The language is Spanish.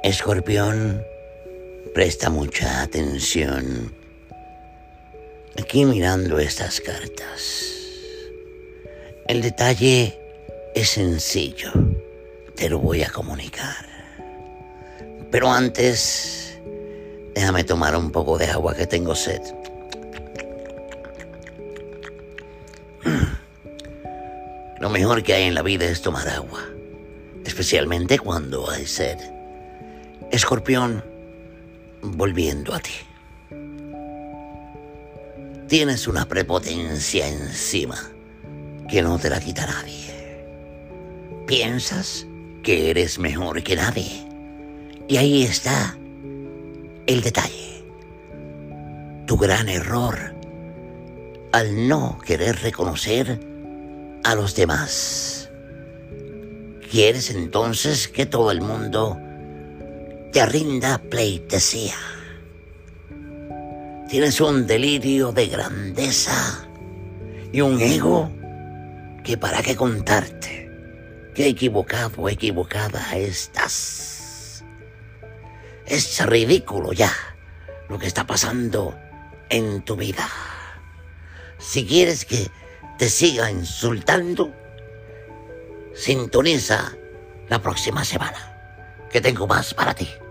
Escorpión, presta mucha atención. Aquí mirando estas cartas. El detalle es sencillo, te lo voy a comunicar. Pero antes, déjame tomar un poco de agua que tengo sed. Lo mejor que hay en la vida es tomar agua, especialmente cuando hay sed. Escorpión, volviendo a ti. Tienes una prepotencia encima que no te la quita nadie. Piensas que eres mejor que nadie. Y ahí está el detalle. Tu gran error al no querer reconocer a los demás. Quieres entonces que todo el mundo te rinda pleitesía. Tienes un delirio de grandeza y un ego que para qué contarte. Qué equivocado o equivocada estás. Es ridículo ya lo que está pasando en tu vida. Si quieres que te siga insultando, sintoniza la próxima semana, que tengo más para ti.